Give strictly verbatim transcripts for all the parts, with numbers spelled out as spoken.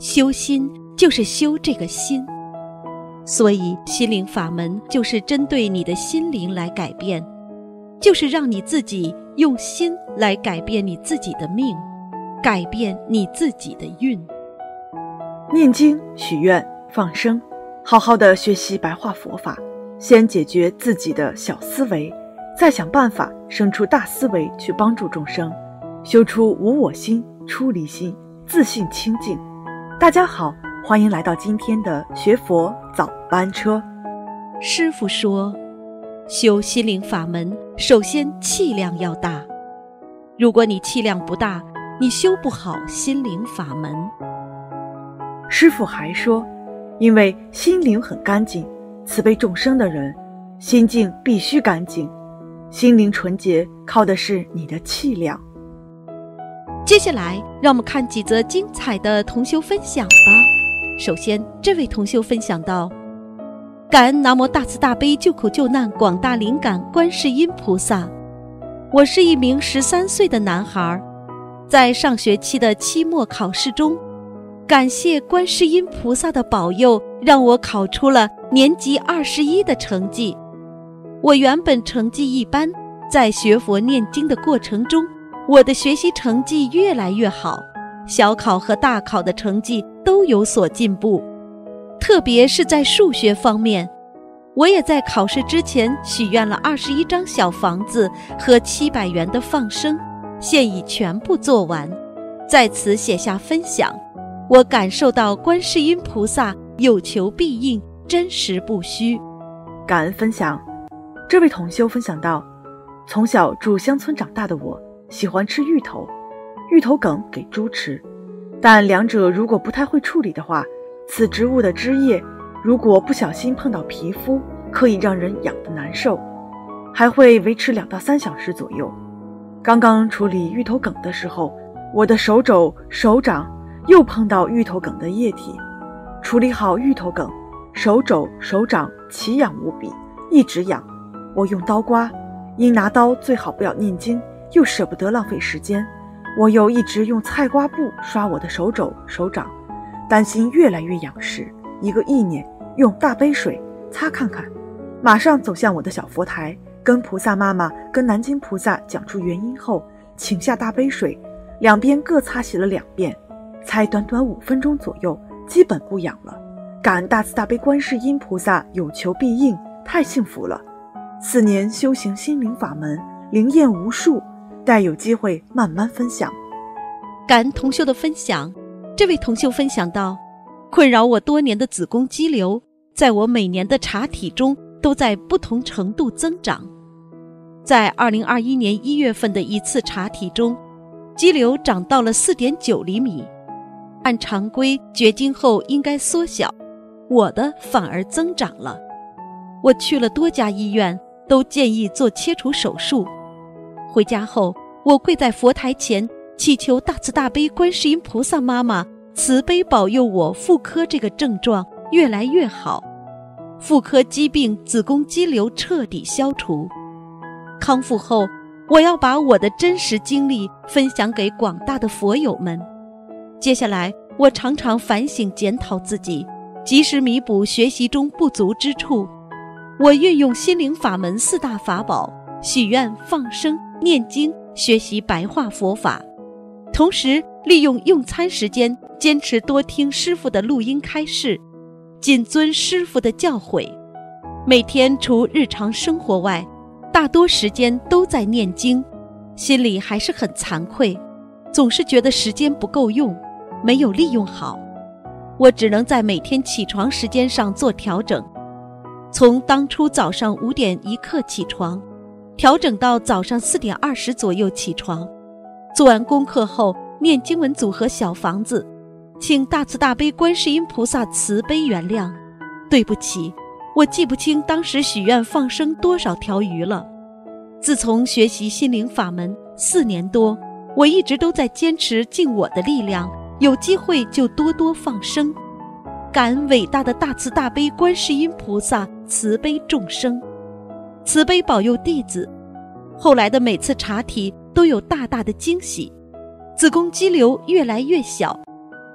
修心就是修这个心。所以心灵法门就是针对你的心灵来改变，就是让你自己用心来改变你自己的命，改变你自己的运。 念经、许愿、放生，好好的学习白话佛法，先解决自己的小思维，再想办法生出大思维去帮助众生，修出无我心、出离心，自信清净。大家好，欢迎来到今天的学佛早班车。 师父说，修心灵法门，首先气量要大。如果你气量不大，你修不好心灵法门。 师父还说，因为心灵很干净，慈悲众生的人，心境必须干净。心灵纯洁，靠的是你的气量。 接下来，让我们看几则精彩的同修分享吧。首先，这位同修分享到：感恩南无大慈大悲救苦救难广大灵感观世音菩萨。我是一名十三岁的男孩，在上学期的期末考试中，感谢观世音菩萨的保佑，让我考出了年级二十一的成绩。我原本成绩一般，在学佛念经的过程中，我的学习成绩越来越好，小考和大考的成绩都有所进步。特别是在数学方面，我也在考试之前许愿了二十一张小房子和七百元的放生，现已全部做完，在此写下分享。我感受到观世音菩萨有求必应，真实不虚。 感恩分享。这位同修分享到，从小住乡村长大的我，喜欢吃芋头，芋头梗给猪吃，但两者如果不太会处理的话，此植物的汁液如果不小心碰到皮肤，可以让人痒得难受，还会维持两到三小时左右。刚刚处理芋头梗的时候，我的手肘、手掌又碰到芋头梗的液体。处理好芋头梗，手肘、手掌奇痒无比，一直痒。我用刀刮，因拿刀最好不要念经，又舍不得浪费时间，我又一直用菜瓜布刷我的手肘、手掌，担心越来越痒时，一个意念，用大杯水擦看看，马上走向我的小佛台，跟菩萨妈妈、跟南京菩萨讲出原因后，请下大杯水，两边各擦洗了两遍，才短短五分钟左右，基本不痒了。感恩大慈大悲观世音菩萨有求必应，太幸福了。四年修行心灵法门，灵验无数，待有机会慢慢分享。 感恩同修的分享。这位同修分享到，困扰我多年的子宫肌瘤，在我每年的查体中都在不同程度增长。在二零二一年一月份的一次查体中，肌瘤长到了 四点九厘米，按常规绝经后应该缩小，我的反而增长了。我去了多家医院，都建议做切除手术。回家后，我跪在佛台前，祈求大慈大悲观世音菩萨妈妈慈悲保佑我妇科这个症状越来越好，妇科疾病子宫肌瘤彻底消除。康复后，我要把我的真实经历分享给广大的佛友们。接下来，我常常反省检讨自己，及时弥补学习中不足之处。我运用心灵法门四大法宝，许愿、放生、念经，学习白话佛法，同时利用用餐时间坚持多听师父的录音开示，谨遵师父的教诲。每天除日常生活外，大多时间都在念经，心里还是很惭愧，总是觉得时间不够用，没有利用好。我只能在每天起床时间上做调整，从当初早上五点一刻起床，调整到早上四点二十左右起床。做完功课后，念经文组合小房子，请大慈大悲观世音菩萨慈悲原谅。对不起，我记不清当时许愿放生多少条鱼了。自从学习心灵法门四年多，我一直都在坚持尽我的力量，有机会就多多放生。感恩伟大的大慈大悲观世音菩萨慈悲众生，慈悲保佑弟子。后来的每次查体都有大大的惊喜，子宫肌瘤越来越小，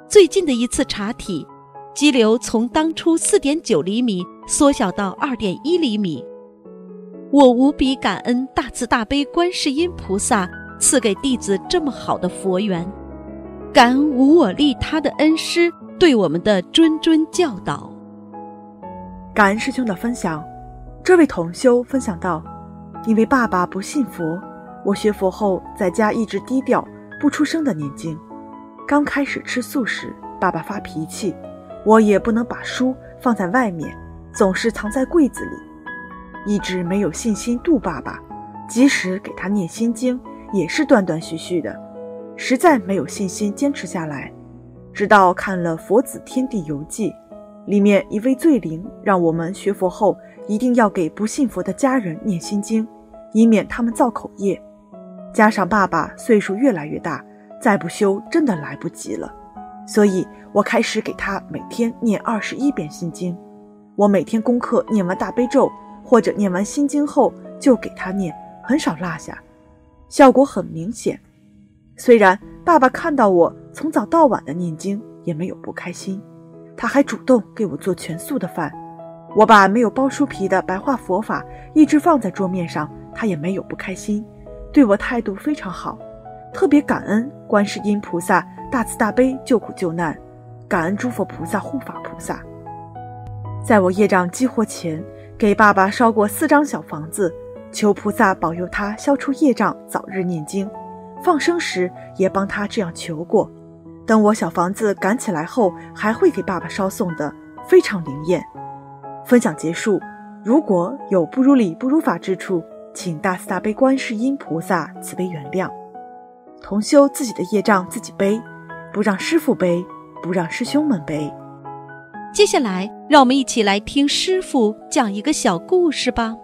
最近的一次查体，肌瘤从当初 四点九厘米缩小到 二点一厘米。我无比感恩大慈大悲观世音菩萨赐给弟子这么好的佛缘，感恩无我利他的恩师对我们的谆谆教导。 感恩师兄的分享。这位同修分享到，因为爸爸不信佛，我学佛后在家一直低调不出声的念经。刚开始吃素时，爸爸发脾气，我也不能把书放在外面，总是藏在柜子里，一直没有信心度爸爸，即使给他念心经也是断断续续的，实在没有信心坚持下来。直到看了《佛子天地游记》，里面一位罪灵让我们学佛后一定要给不信佛的家人念心经，以免他们造口业。加上爸爸岁数越来越大，再不修真的来不及了，所以我开始给他每天念二十一遍心经。我每天功课念完大悲咒或者念完心经后就给他念，很少落下，效果很明显。虽然爸爸看到我从早到晚的念经也没有不开心，他还主动给我做全素的饭。我把没有包书皮的白话佛法一直放在桌面上，他也没有不开心，对我态度非常好。特别感恩观世音菩萨大慈大悲救苦救难，感恩诸佛菩萨护法菩萨。在我业障激活前，给爸爸烧过四张小房子，求菩萨保佑他消除业障，早日念经。放生时也帮他这样求过。等我小房子赶起来后，还会给爸爸烧送的，非常灵验。分享结束，如果有不如理不如法之处，请大慈大悲观世音菩萨慈悲原谅。同修自己的业障自己背，不让师父背，不让师兄们背。 接下来让我们一起来听师父讲一个小故事吧。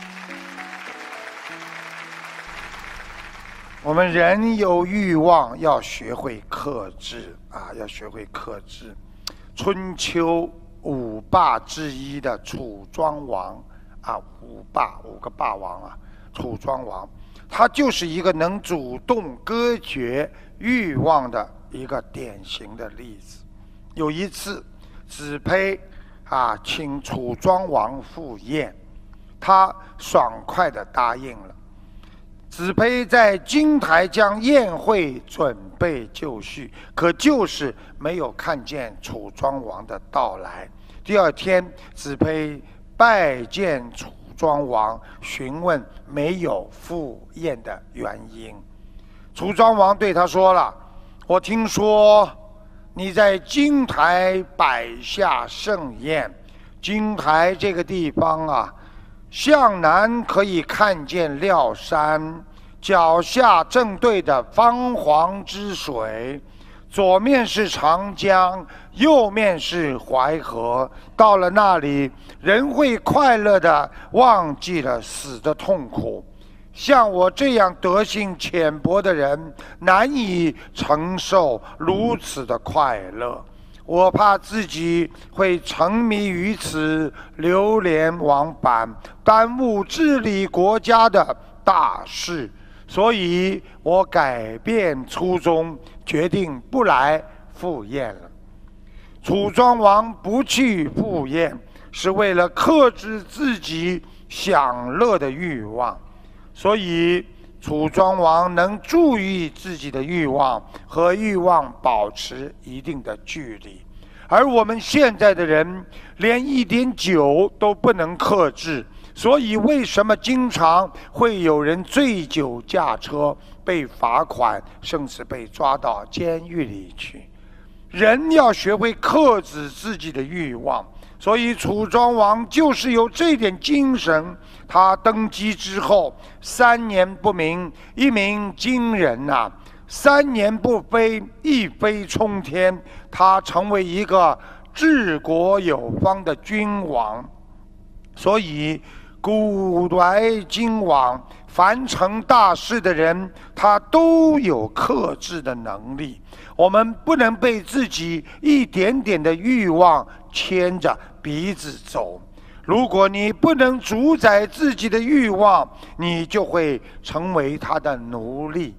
我们人有欲望，要学会克制啊，要学会克制。春秋五霸之一的楚庄王啊，五霸五个霸王啊，楚庄王，他就是一个能主动割绝欲望的一个典型的例子。有一次，子佩啊请楚庄王赴宴，他爽快地答应了。子佩在金台将宴会准备就绪，可就是没有看见楚庄王的到来。第二天，子佩拜见楚庄王，询问没有赴宴的原因。楚庄王对他说了：“我听说你在金台摆下盛宴，金台这个地方啊，向南可以看见廖山，脚下正对着方黄之水，左面是长江，右面是淮河。到了那里，人会快乐地忘记了死的痛苦。像我这样德性浅薄的人，难以承受如此的快乐。我怕自己会沉迷于此，流连忘返，耽误治理国家的大事，所以我改变初衷，决定不来赴宴了。”楚庄王不去赴宴，是为了克制自己享乐的欲望，所以楚庄王能注意自己的欲望，和欲望保持一定的距离。而我们现在的人连一点酒都不能克制，所以为什么经常会有人醉酒驾车被罚款，甚至被抓到监狱里去？人要学会克制自己的欲望，所以楚庄王就是有这点精神。他登基之后三年不鸣，一鸣惊人啊！三年不飞，一飞冲天。他成为一个治国有方的君王。所以古来今往，凡成大事的人，他都有克制的能力。我们不能被自己一点点的欲望牵着鼻子走。如果你不能主宰自己的欲望，你就会成为他的奴隶。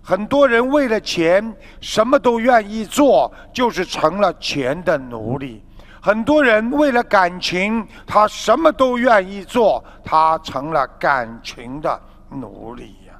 很多人为了钱什么都愿意做，就是成了钱的奴隶。很多人为了感情，他什么都愿意做，他成了感情的奴隶呀。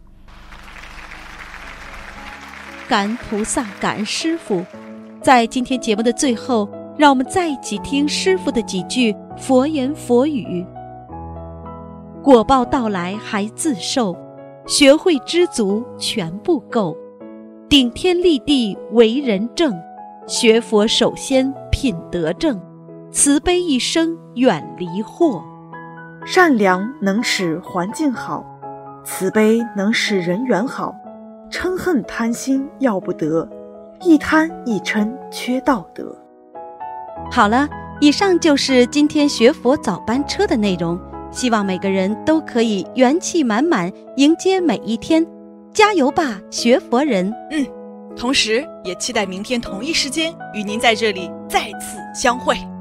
感恩菩萨，感恩师父。在今天节目的最后，让我们再一起听师父的几句佛言佛语。果报到来还自受，学会知足全不够。顶天立地为人正，学佛首先品德正，慈悲一生远离祸。 善良能使环境好，慈悲能使人缘好。嗔恨贪心要不得，一贪一嗔缺道德。 好了，以上就是今天学佛早班车的内容，希望每个人都可以元气满满迎接每一天，加油吧，学佛人！ 嗯，同时也期待明天同一时间与您在这里再次相会。